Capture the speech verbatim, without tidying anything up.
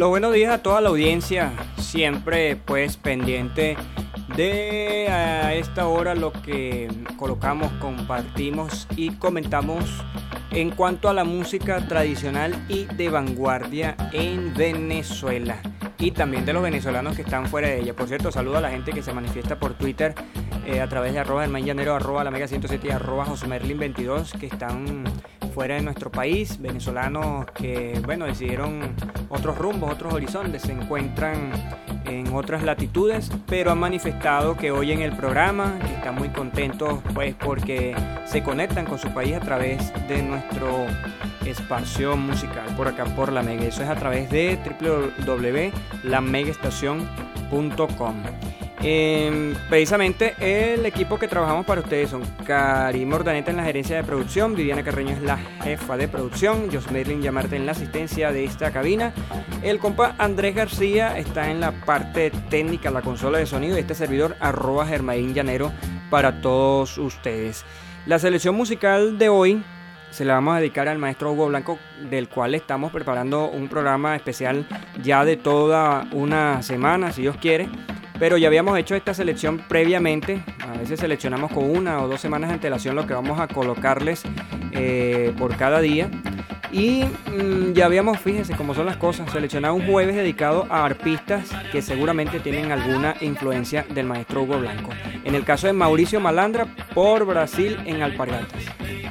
Los buenos días a toda la audiencia, siempre pues pendiente de a esta hora lo que colocamos, compartimos y comentamos en cuanto a la música tradicional y de vanguardia en Venezuela y también de los venezolanos que están fuera de ella. Por cierto, saludo a la gente que se manifiesta por Twitter eh, a través de arroba Germán Llanero, arroba la Mega ciento siete y arroba Josumerlin veintidós, que están fuera de nuestro país, venezolanos que bueno decidieron otros rumbos, otros horizontes, se encuentran en otras latitudes, pero han manifestado que oyen el programa, que están muy contentos pues porque se conectan con su país a través de nuestro espacio musical por acá por La Mega. Eso es a través de doble u doble u doble u punto la mega estación punto com. Eh, precisamente el equipo que trabajamos para ustedes son Karim Ordaneta en la gerencia de producción, Viviana Carreño es la jefa de producción, Josmerlin Llamarte en la asistencia de esta cabina, el compa Andrés García está en la parte técnica, la consola de sonido, y este servidor arroba Germain Llanero para todos ustedes. La selección musical de hoy se la vamos a dedicar al maestro Hugo Blanco, del cual estamos preparando un programa especial ya de toda una semana, si Dios quiere. Pero ya habíamos hecho esta selección previamente, a veces seleccionamos con una o dos semanas de antelación lo que vamos a colocarles eh, por cada día. Y mmm, ya habíamos, fíjense cómo son las cosas, seleccionado un jueves dedicado a arpistas que seguramente tienen alguna influencia del maestro Hugo Blanco. En el caso de Mauricio Malandra, por Brasil en Alpargatas.